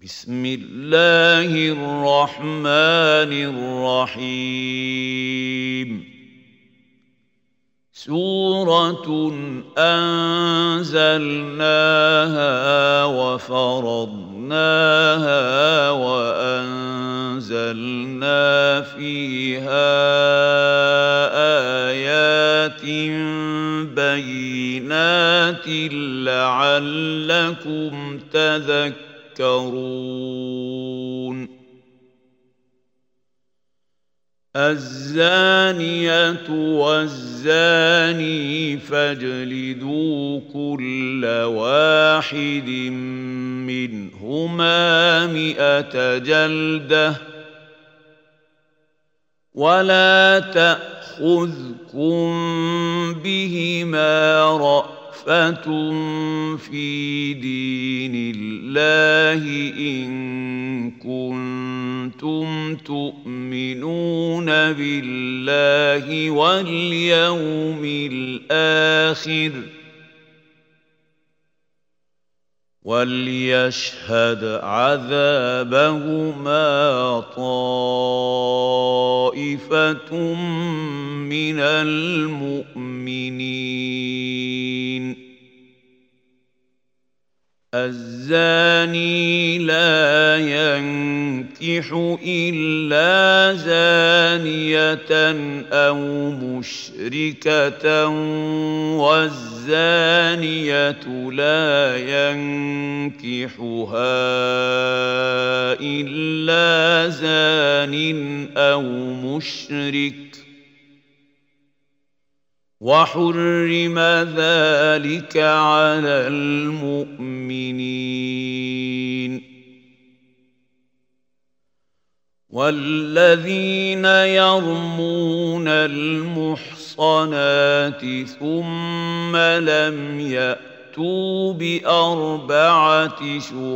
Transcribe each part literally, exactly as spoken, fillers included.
بسم الله الرحمن الرحيم سورة أنزلناها وفرضناها وأنزلنا فيها آيات بينات لعلكم تذكرون الزانية والزاني فاجلدوا كل واحد منهما مئة جلدة ولا تأخذكم بهما رأفة في دين الله إن كنتم تؤمنون بالله واليوم الآخر وليشهد عذابهما طائفة من المؤمنين الزاني لا ينكح إلا زانية أو مشركة والزانية لا ينكحها إلا زان أو مشرك وحرم ذلك على المؤمنين والذين يرمون المحصنات ثم لم يأتوا بأربعة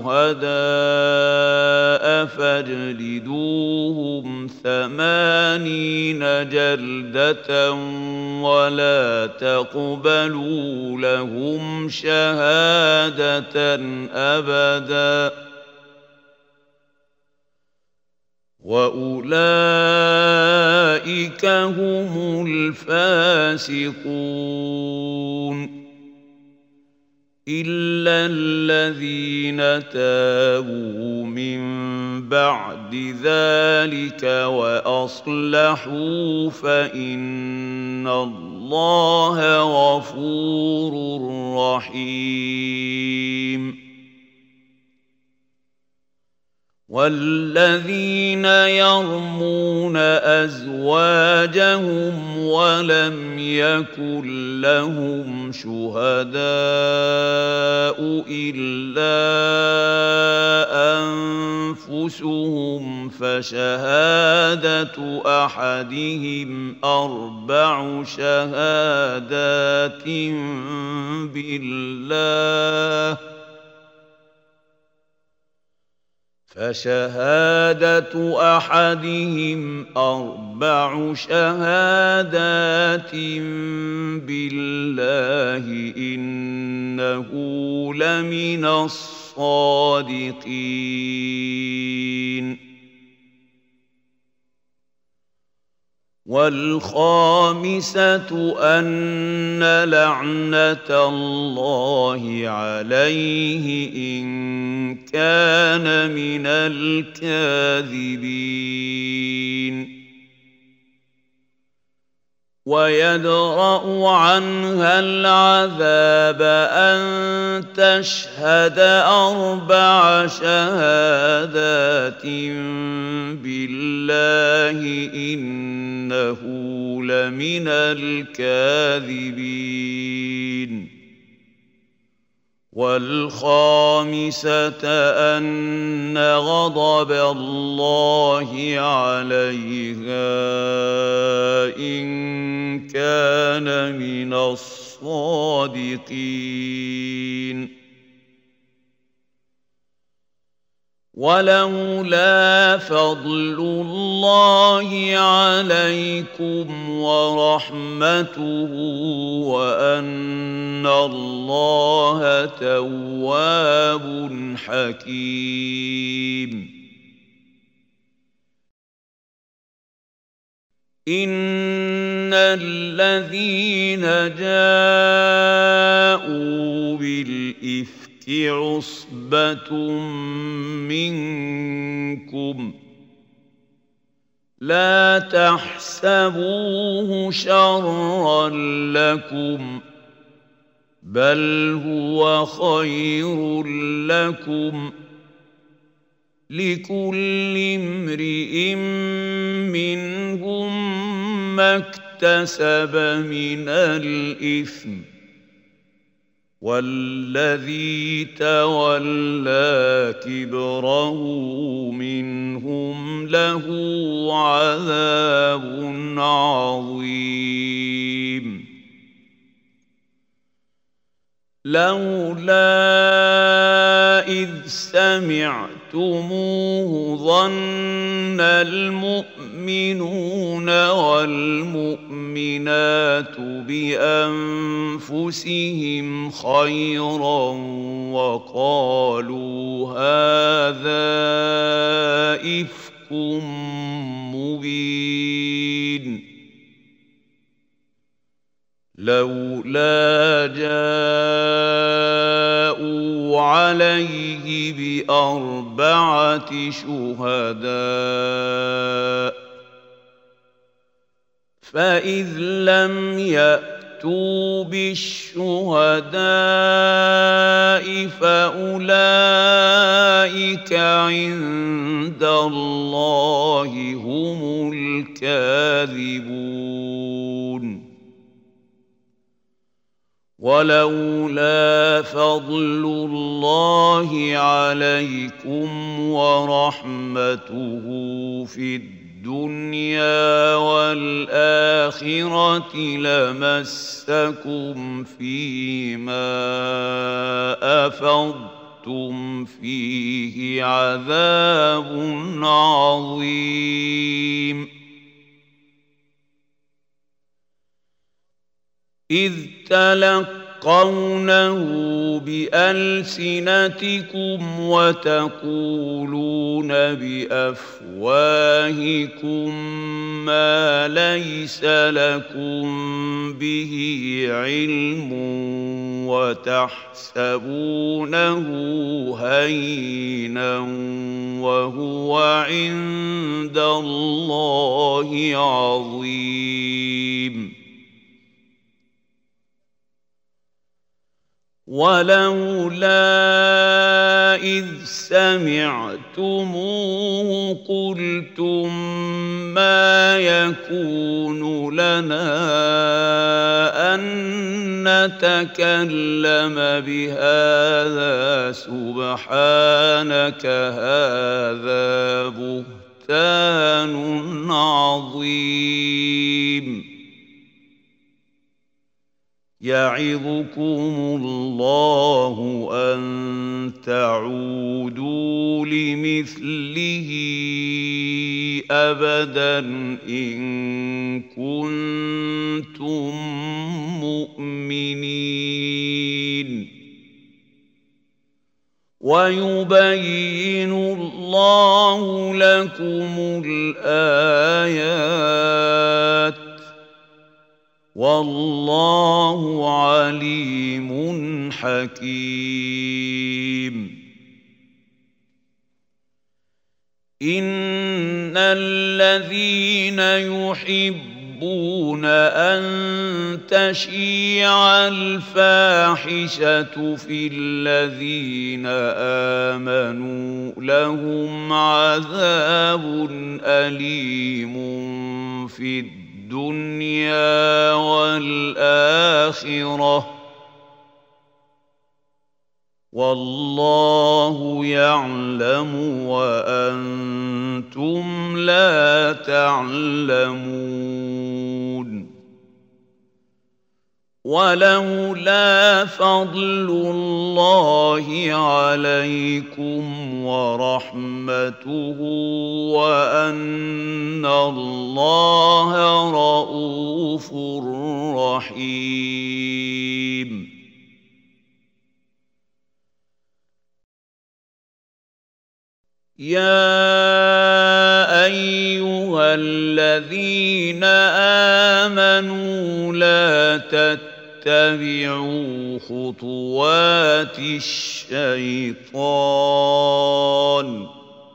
شهداء فاجلدوهم ثمانين جلدة ولا تقبلوا لهم شهادة أبدا وأولئك هم الفاسقون إلا الذين تابوا من بعد ذلك وأصلحوا فإن الله غفور رحيم والذين يرمون أزواجهم ولم يكن لهم شهداء إلا أنفسهم فشهادة أحدهم أربع شهادات بالله فشهادة أحدهم أربع شهادات بالله إنه لمن الصادقين والخامسة أن لعنة الله عليه إن كان من الكاذبين ويدرأ عنها العذاب أن تشهد أربع شهادات بالله إنه لمن الكاذبين والخامسة أن غضب الله عليها إن كان من الصادقين ولولا فضل الله عليكم ورحمته وأن الله تواب حكيم. إن الذين جاءوا بالإفك عصبة منكم لا تحسبوه شرا لكم بل هو خير لكم لكل امرئ منهم ما اكتسب من الإثم والذي تولى كبره منهم له عذاب عظيم. لولا إذ سمعتموه ظن المؤمنون والمؤمنات بأنفسهم خيرا وقالوا هذا إفك مبين. لولا جاءوا عليه بأربعة شهداء فإذ لم يأتوا بالشهداء فأولئك عند الله هم الكاذبون. ولولا فضل الله عليكم ورحمته في الدنيا والآخرة لمسكم فيما أفضتم فيه عذاب عظيم. إذ تلقونه بألسنتكم وتقولون بأفواهكم ما ليس لكم به علم وتحسبونه هينا وهو عند الله عظيم. ولولا إذ سمعتموه قلتم ما يكون لنا أن نتكلم بهذا سبحانك هذا بهتان عظيم. يعظكم الله أن تعودوا لمثله أبدا إن كنتم مؤمنين. ويبين الله لكم الآيات والله عليم حكيم. إن الذين يحبون أن تشيع الفاحشة في الذين آمنوا لهم عذاب أليم في الدنيا الدنيا والآخرة والله يعلم وأنتم لا تعلمون. ولولا فضل الله عليكم ورحمته وأن الله رءوف رحيم. يا أيها الذين آمنوا لا تتبعوا خطوات الشيطان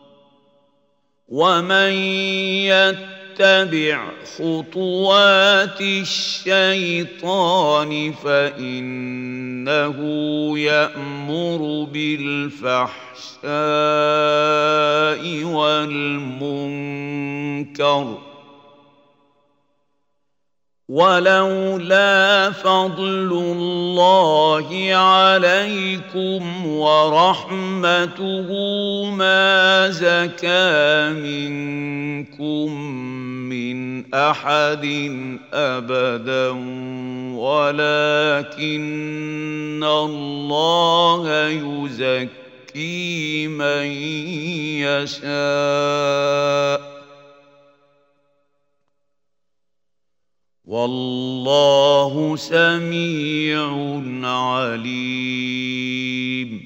ومن يتبع خطوات الشيطان فإنه يأمر بالفحشاء والمنكر ولولا فضل الله عليكم ورحمته ما زكى منكم من أحد أبدا ولكن الله يزكي من يشاء والله سميع عليم.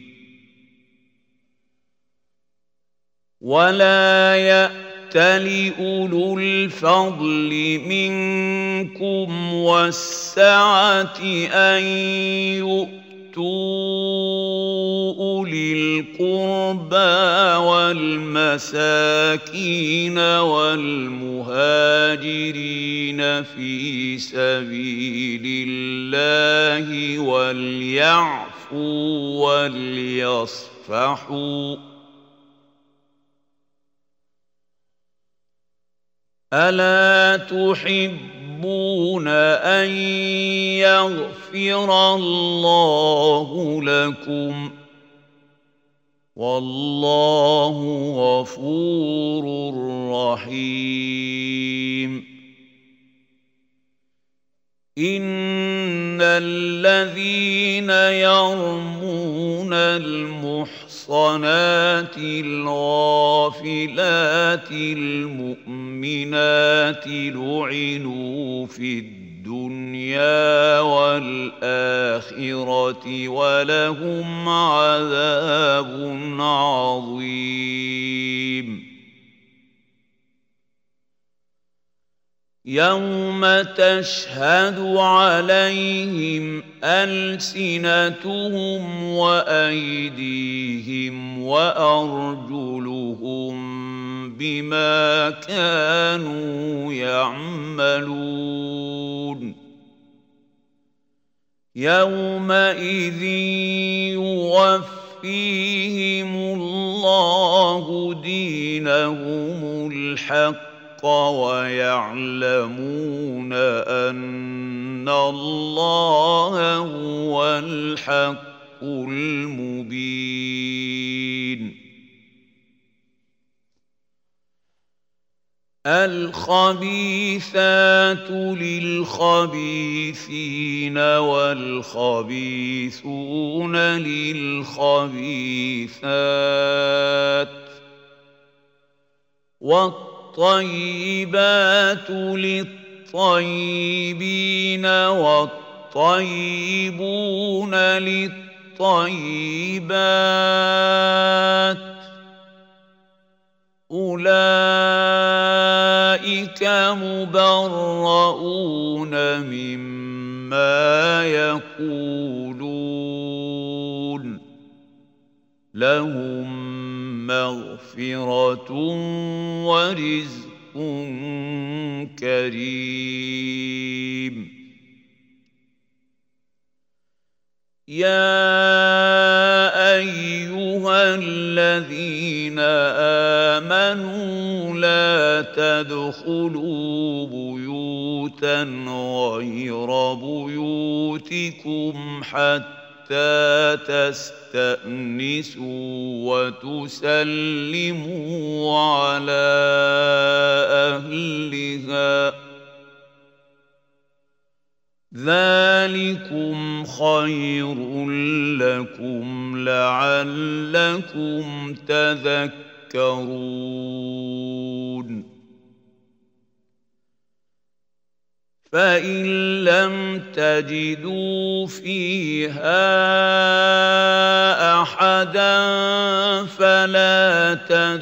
ولا يأتل أولو الفضل منكم والسعة أن يؤتوا أولي القربى والمساكين والمهاجرين في سبيل الله وليعفوا وليصفحوا ألا تحبون أن يغفر الله لكم والله غفور رحيم. إن الذين يرمون المحصنات الغافلات المؤمنات لعنوا في الدنيا والآخرة ولهم عذاب عظيم. يوم تشهد عليهم ألسنتهم وأيديهم وأرجلهم بما كانوا يعملون. يومئذ يوفيهم الله دينهم الحق ويعلمون أن الله هو الحق المبين. الخبيثات للخبيثين والخبيثون للخبيثات والطيبات للطيبين والطيبون للطيبات أولئك مبرؤون مما يقولون لهم مغفرة ورزق كريم. يا أيها الذين آمنوا لا تدخلوا بيوتا غير بيوتكم حتى تستأنسوا وتسلموا على أهلها ذلكم خير لكم لعلكم تذكرون فإن لم تجدوا فيها أحدا فلا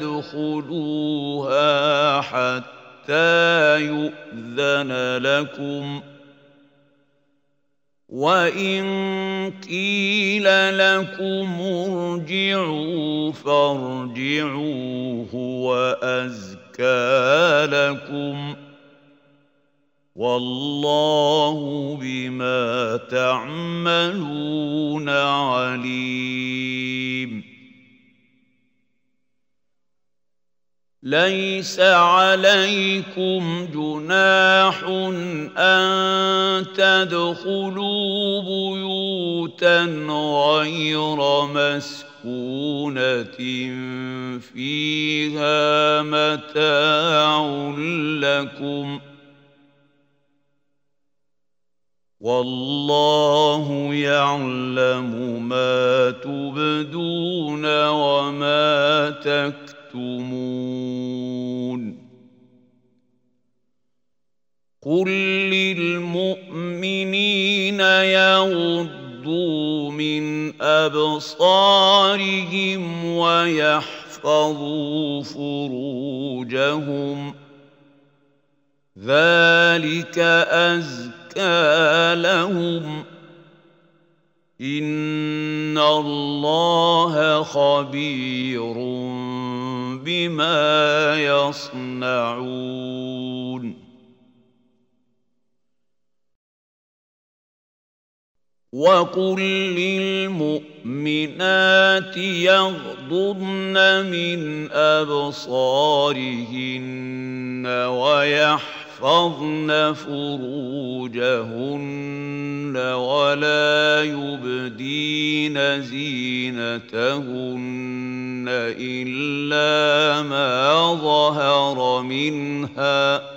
تدخلوها حتى يؤذن لكم وإن قيل لكم ارجعوا فارجعوا هو أزكى لكم والله بما تعملون عليم ليس عليكم جناح أن تدخلوا بيوتا غير مسكونة فيها متاع لكم والله يعلم ما تبدون وما تكتمون قل للمؤمنين يغضوا من أبصارهم ويحفظوا فروجهم ذلك أزكى لهم إن الله خبير بما يصنعون وقل للمؤمنات يغضضن من أبصارهن ويحفظن فروجهن ولا يبدين زينتهن إلا ما ظهر منها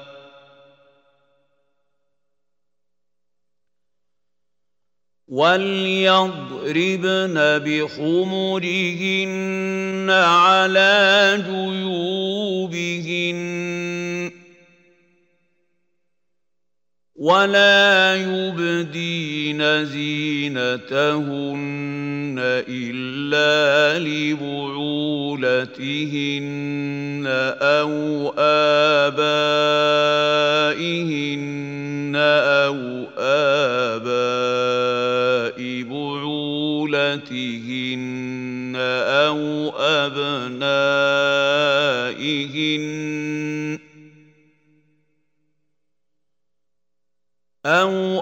وَلْيَضْرِبْنَ بِخُمُرِهِنَّ عَلَى جُيُوبِهِنَّ وَلَا يُبْدِينَ زِينَتَهُنَّ إِلَّا لِبُعُولَتِهِنَّ أَوْ آبَائِهِنَّ أَوْ آبَاءِ بُعُولَتِهِنَّ أَوْ أَبْنَائِهِنَّ أَوْ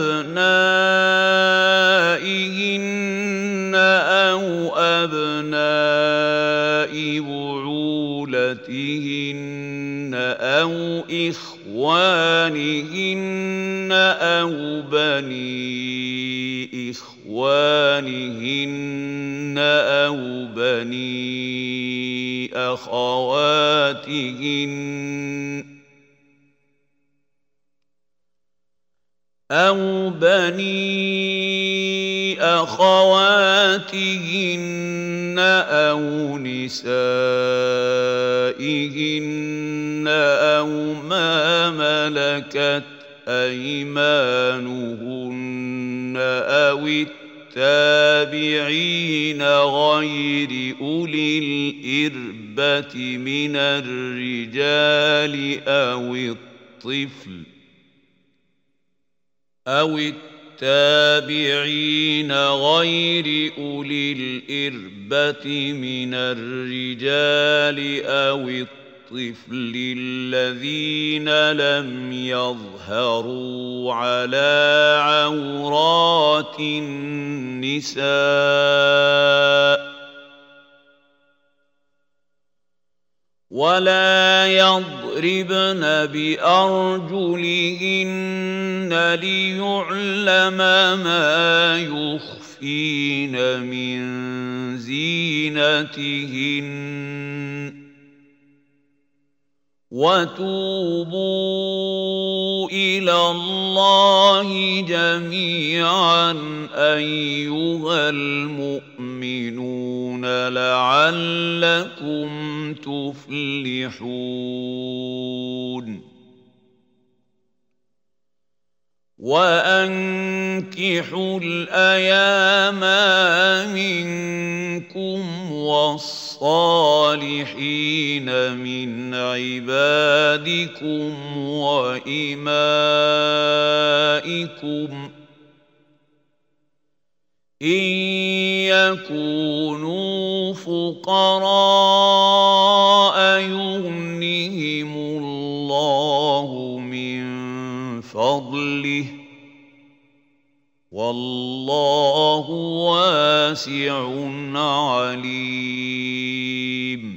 أَبْنَائِهِنَّ أَوْ أَبْنَاءِ بُعُولَتِهِنَّ أَوْ إِخْوَانِهِنَّ أَوْ بَنِي إِخْوَانِهِنَّ أَوْ بَنِي أَخَوَاتِهِنَّ أَوْ بَنِي أَخَوَاتِهِنَّ أَوْ نِسَائِهِنَّ أَوْ مَا مَلَكَتْ أَيْمَانُهُنَّ أَوِ التَّابِعِينَ غَيْرِ أُولِي الْإِرْبَةِ مِنَ الرِّجَالِ أَوِ الطِّفْلِ أَوِ التَّابِعِينَ غَيْرِ أُولِي الْإِرْبَةِ مِنَ الرِّجَالِ أَوِ الطِّفْلِ الَّذِينَ لَمْ يَظْهَرُوا عَلَى عَوْرَاتِ النِّسَاءِ وَلَا يَضْرِبْنَ بِأَرْجُلِهِنَّ لِيُعْلَمَ مَا يُخْفِينَ مِنْ زِينَتِهِنَّ وتوبوا إلى الله جميعا أيها المؤمنون لعلكم تفلحون وأنكحوا الأيام منكم والصالحين من عبادكم وإمائكم إن يكونوا فقراء يغنهم الله من فضله والله واسع عليم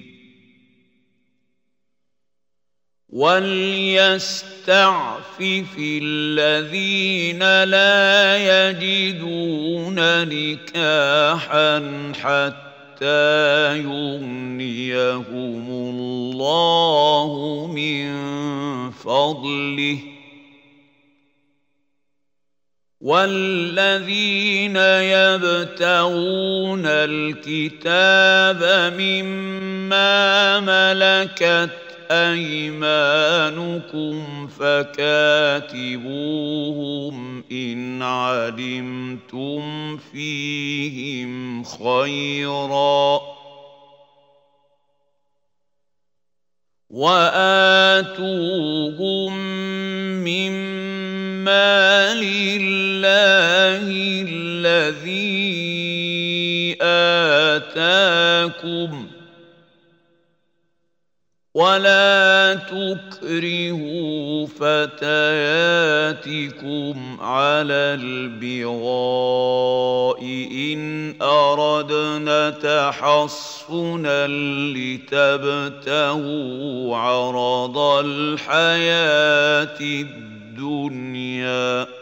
وليستعفف الذين لا يجدون نكاحا حتى يغنيهم الله من فضله والذين يبتغون الكتاب مما ملكت أيمانكم فكاتبوهم إن علمتم فيهم خيرا وآتوهم مما لله الذي آتاكم ولا تكرهوا فتياتكم على البغاء إن أردنا تحصنا لتبتغوا عرض الحياة الدنيا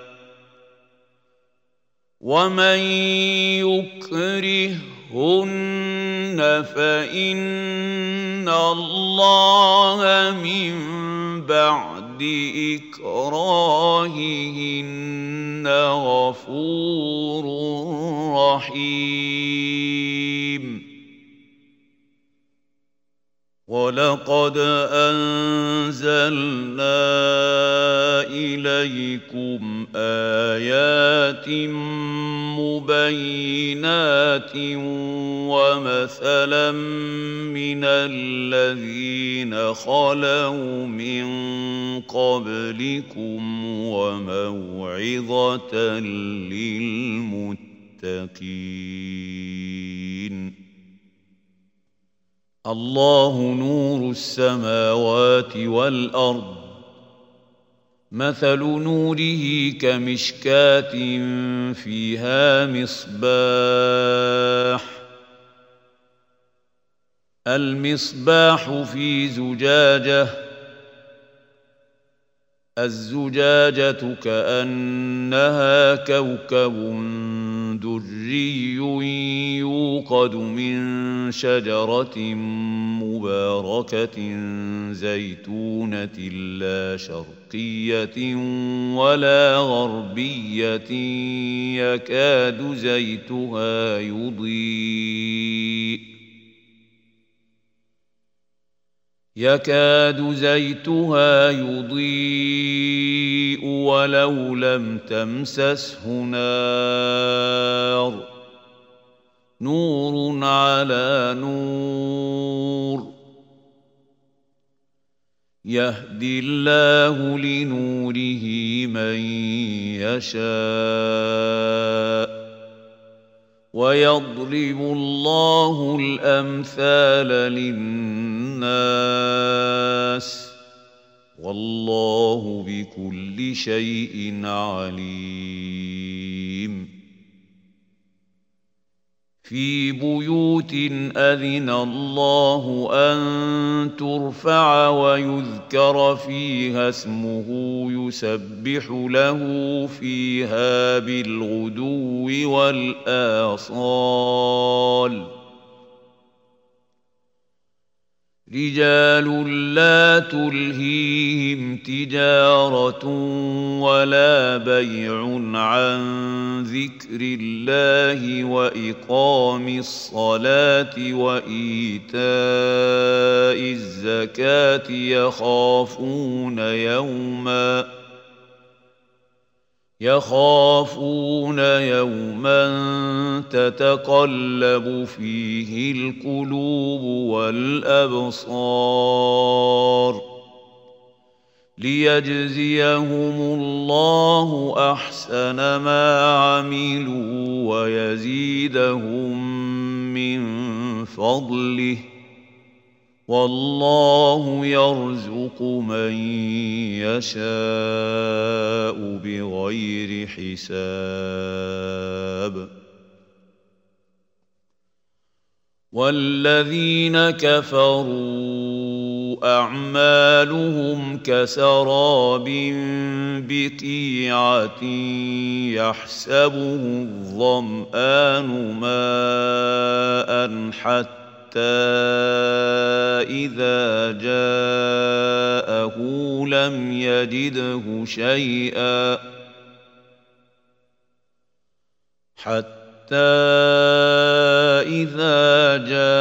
ومن يكرهن فإن الله من بعد إكراههن غفور رحيم ولقد أنزلنا إليكم آيات مبينات ومثلا من الذين خلوا من قبلكم وموعظة للمتقين الله نور السماوات والأرض مثل نوره كمشكاة فيها مصباح المصباح في زجاجة الزجاجة كأنها كوكب دري يوقد من شجرة مباركة زيتونة لا شرقية ولا غربية يكاد زيتها يضيء يكاد زيتها يضيء ولو لم تمسسه نار نور على نور يهدي الله لنوره من يشاء ويضرب الله الأمثال للناس والله بكل شيء عليم في بيوت أذن الله أن ترفع ويذكر فيها اسمه يسبح له فيها بالغدو والآصال رجال لا تلهيهم تجارة ولا بيع عن ذكر الله وإقام الصلاة وإيتاء الزكاة يخافون يوما يخافون يوما تتقلب فيه القلوب والأبصار ليجزيهم الله أحسن ما عملوا ويزيدهم من فضله والله يرزق من يشاء بغير حساب والذين كفروا أعمالهم كسراب بقيعة يحسبه الظمآن ماء حتى إذا جاءه لم يجده شيئا حتى إذا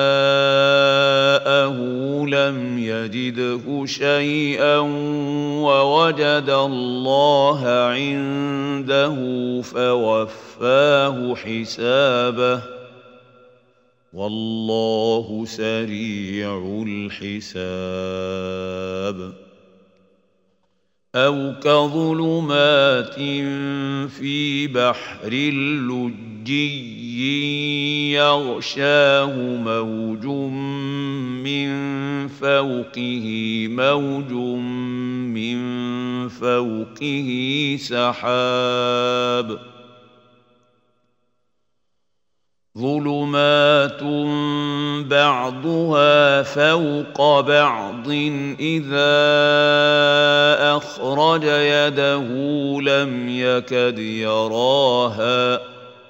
جاءه لم يجده شيئا ووجد الله عنده فوفاه حسابه والله سريع الحساب أو كظلمات في بحر لجي يغشاه موج من فوقه موج من فوقه سحاب ظلمات بعضها فوق بعض إذا أخرج يده لم يكد يراها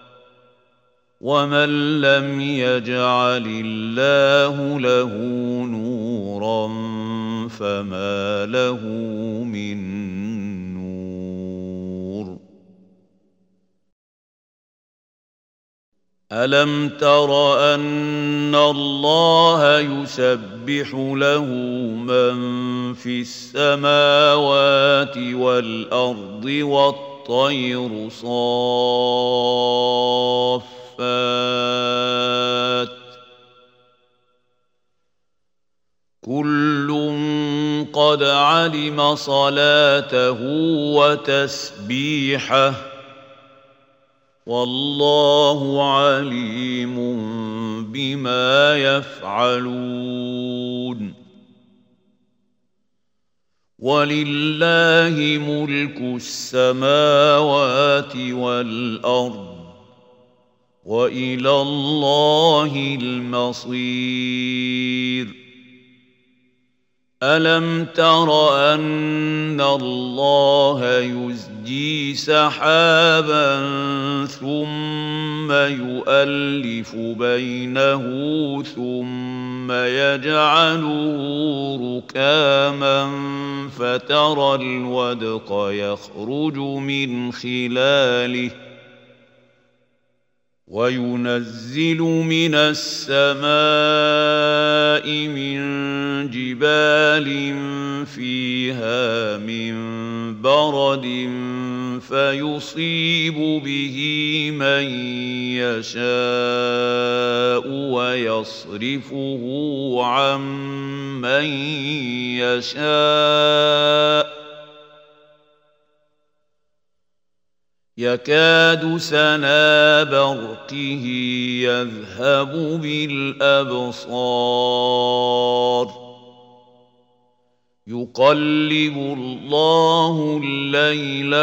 ومن لم يجعل الله له نورا فما له من نور ألم تر أن الله يسبح له من في السماوات والأرض والطير صافات كل قد علم صلاته وتسبيحه والله عليم بما يفعلون ولله ملك السماوات والأرض وإلى الله المصير ألم تر أن الله يزجي سحابا ثم يؤلف بينه ثم يجعله ركاما فترى الودق يخرج من خلاله وينزل من السماء من جبال فيها من برد فيصيب به من يشاء ويصرفه عن من يشاء يكاد سنا برقه يذهب بالأبصار يقلب الله الليل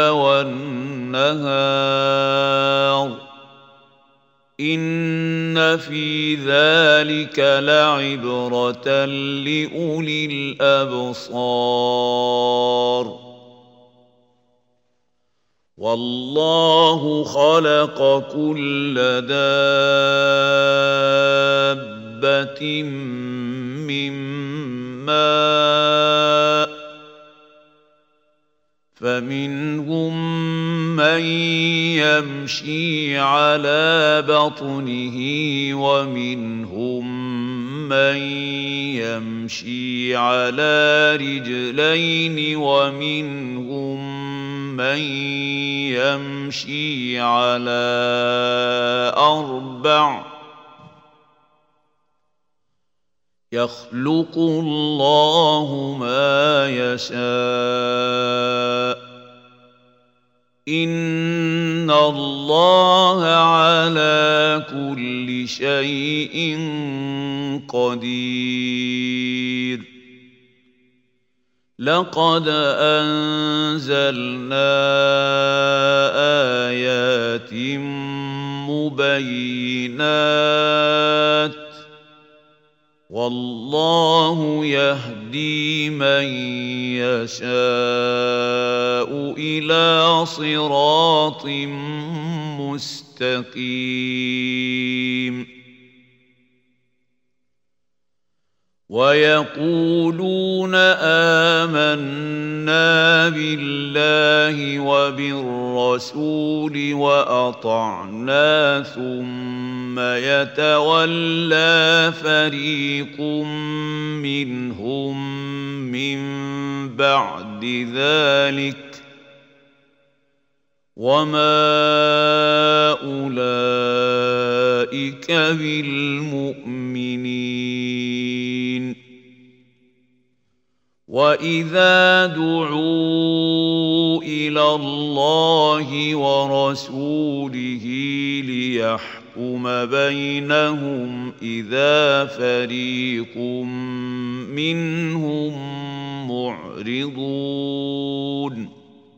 والنهار إن في ذلك لعبرة لأولي الأبصار والله خلق كل دابة من فمنهم من يمشي على بطنه ومنهم من يمشي على رجلين ومنهم من يمشي على أربع يخلق الله ما يشاء إن الله على كل شيء قدير لقد أنزلنا آيات مبينات والله يهدي من يشاء إلى صراط مستقيم ويقولون آمنا بالله وبالرسول وأطعنا ثم يتولى فريق منهم من بعد ذلك وما أولئك بالمؤمنين وإذا دعوا إلى الله ورسوله ليحكم بينهم إذا فريق منهم معرضون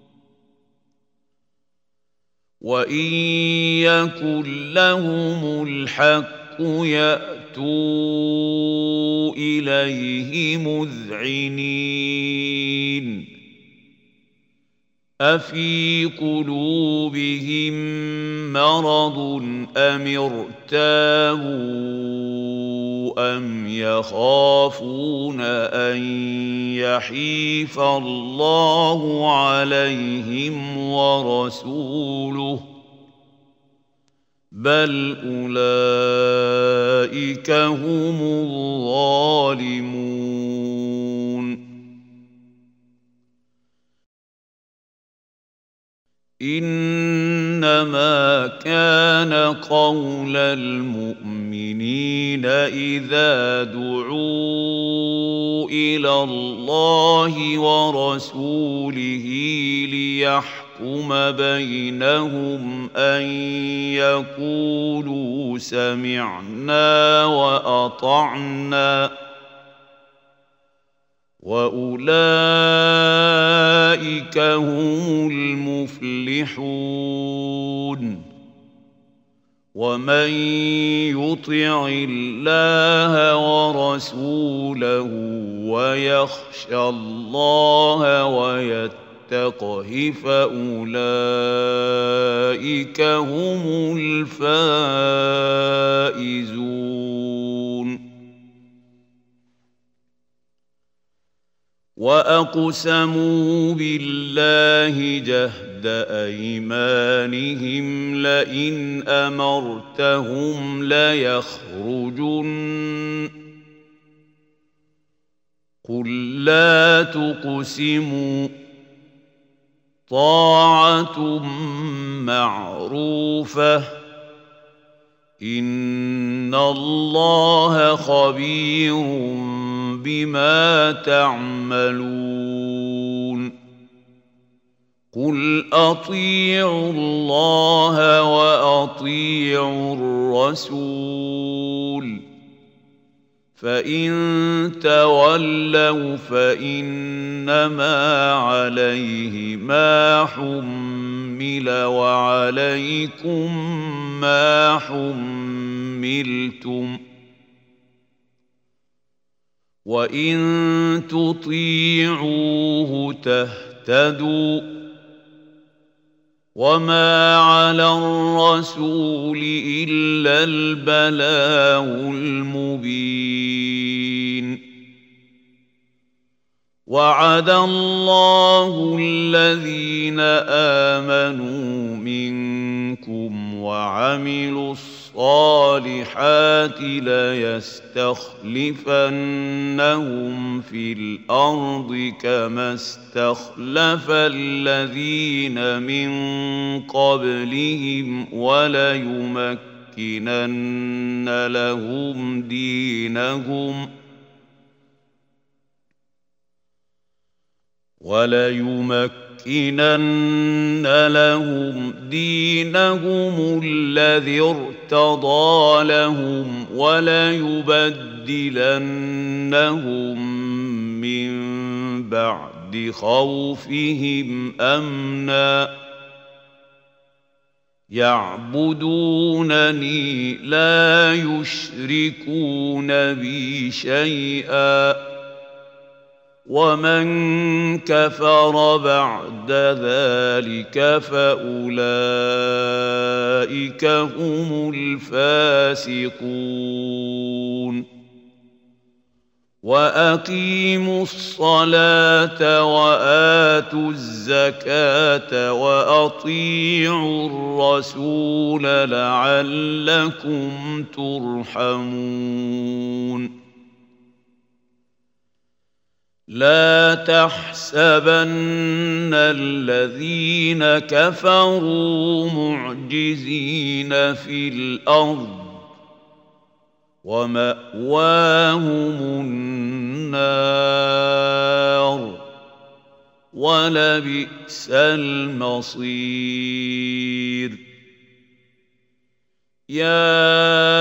وإن يكن لهم الحق يأتوا إليه مذعنين أفي قلوبهم مرض أم ارتابوا أم يخافون أن يحيف الله عليهم ورسوله بل أولئك هم الظالمون إنما كان قول المؤمنين إذا دعوا إلى الله ورسوله ليحكم بينهم أن يقولوا سمعنا وأطعنا وأولئك هم المفلحون ومن يطع الله ورسوله ويخشى الله ويتقه فأولئك هم الفائزون وأقسموا بالله جهد أيمانهم لئن أمرتهم ليخرجن قل لا تقسموا طاعة معروفة إن الله خبير بما تعملون قل أطيعوا الله وأطيعوا الرسول فإن تولوا فإنما عليه ما حمل وعليكم ما حملتم وإن تطيعوه تهتدوا وما على الرسول إلا البلاغ المبين وعد الله الذين آمنوا منكم وعملوا الصالحات ليستخلفنهم في الأرض كما استخلف الذين من قبلهم وليمكنن لهم دينهم وليمكنن لهم دينهم الذي ارتضى لهم وليبدلنهم من بعد خوفهم أمنا يعبدونني لا يشركون بي شيئا ومن كفر بعد ذلك فأولئك هم الفاسقون وأقيموا الصلاة وآتوا الزكاة وأطيعوا الرسول لعلكم ترحمون لا تحسبن الذين كفروا معجزين في الأرض ومأواهم النار ولبئس المصير يا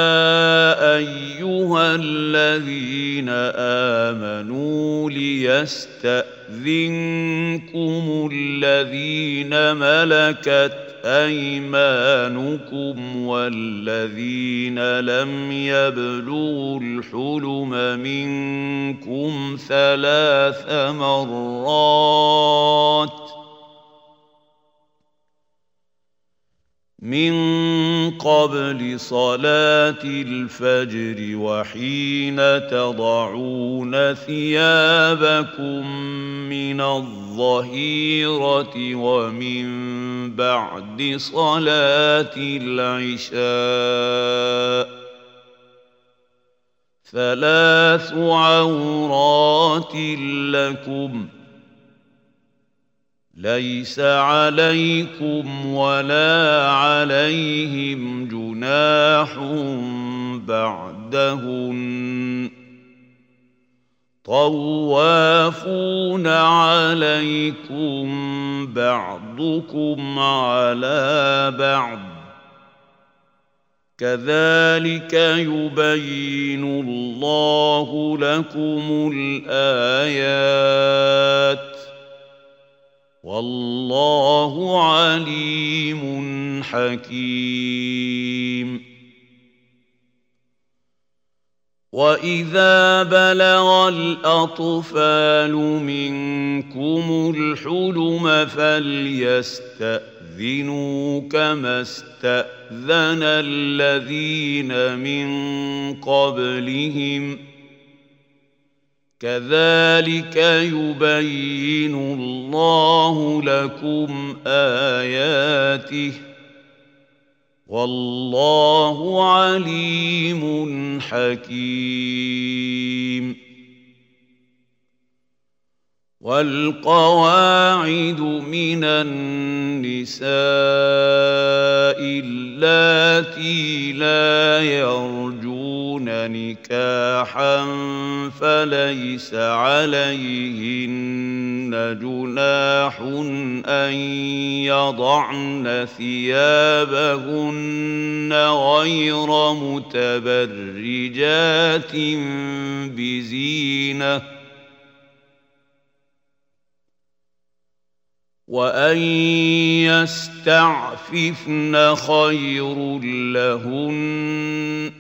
أيها الذين آمنوا ليستأذنكم الذين ملكت أيمانكم والذين لم يبلغوا الحلم منكم ثلاث مرات من قبل صلاة الفجر وحين تضعون ثيابكم من الظهيرة ومن بعد صلاة العشاء ثلاث عورات لكم ليس عليكم ولا عليهم جناح بعدهن طوافون عليكم بعضكم على بعض كذلك يبين الله لكم الآيات والله عليم حكيم وإذا بلغ الأطفال منكم الحلم فليستأذنوا كما استأذن الذين من قبلهم كذلك يبين الله لكم آياته والله عليم حكيم والقواعد من النساء اللاتي لا يرجون نكاحا فليس عليهن جناح أن يضعن ثيابهن غير متبرجات بزينة وأن يستعففن خير لهن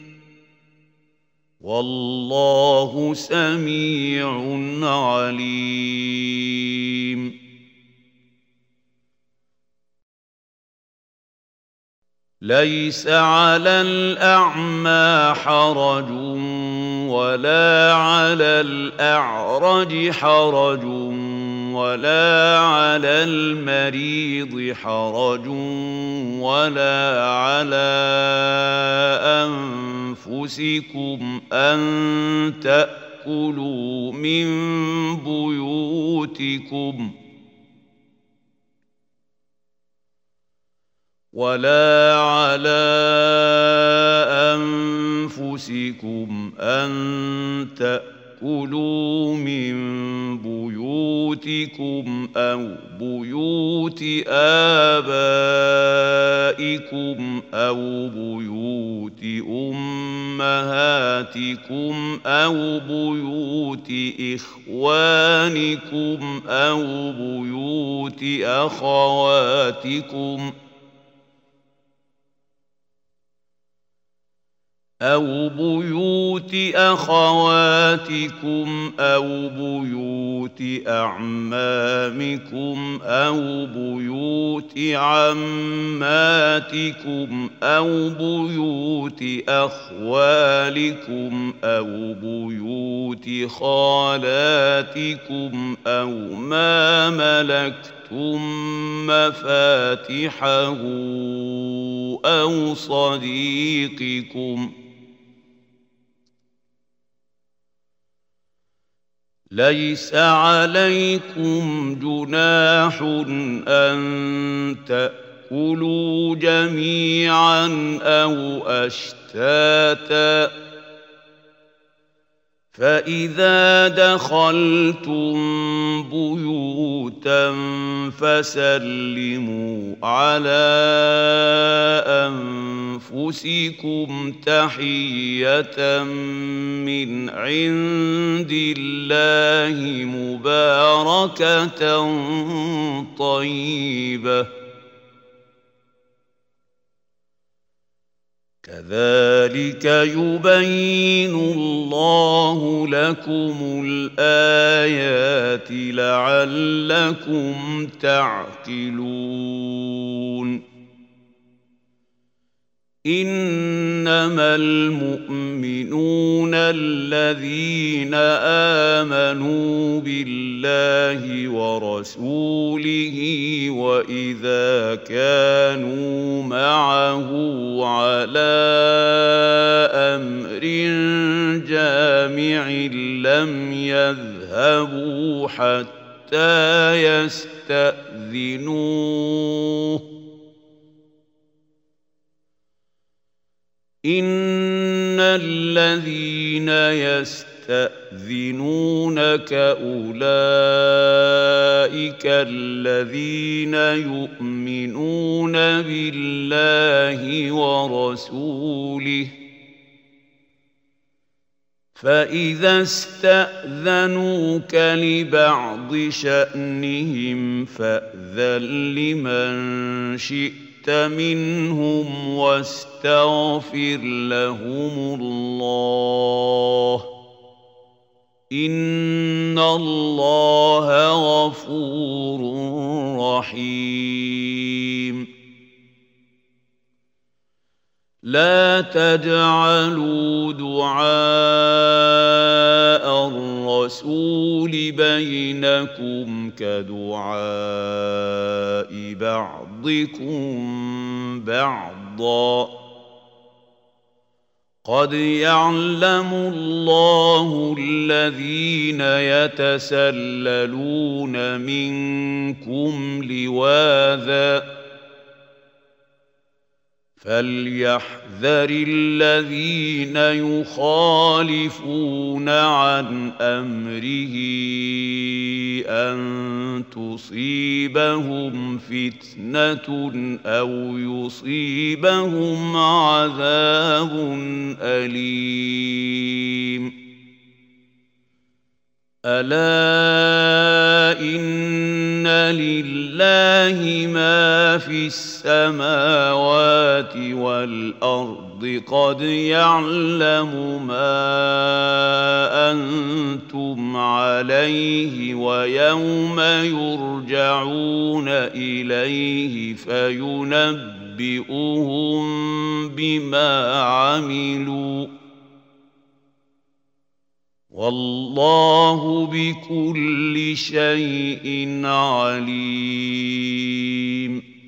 والله سميع عليم ليس على الأعمى حرج ولا على الأعرج حرج ولا على المريض حرج ولا على أنفسكم أن تأكلوا من بيوتكم ولا على أنفسكم أن تأكلوا من بيوتكم أو بيوت آبائكم أو بيوت أمهاتكم أو بيوت إخوانكم أو بيوت أخواتكم أو بيوت أخواتكم أو بيوت أعمامكم أو بيوت عماتكم أو بيوت أخوالكم أو بيوت خالاتكم أو ما ملكتم مفاتحه أو صديقكم ليس عليكم جناح أن تأكلوا جميعا أو أشتاتا فإذا دخلتم بيوتا فسلموا على أنفسكم تحية من عند الله مباركة طيبة كذلك يبين الله لكم الآيات لعلكم تعقلون إنما المؤمنون الذين آمنوا بالله ورسوله وإذا كانوا معه على أمر جامع لم يذهبوا حتى يستأذنوه إن الذين يستأذنونك أولئك الذين يؤمنون بالله ورسوله فإذا استأذنوك لبعض شأنهم فأذن لمن شئت منهم واستغفر لهم الله إن الله غفور رحيم لا تجعلوا دعاء الرسول بينكم كدعاء بعضكم بعضا قد يعلم الله الذين يتسللون منكم لواذا فليحذر الذين يخالفون عن أمره أن تصيبهم فتنة أو يصيبهم عذاب أليم ألا إن لله ما في السماوات والأرض قد يعلم ما أنتم عليه ويوم يرجعون إليه فينبئهم بما عملوا والله بكل شيء عليم.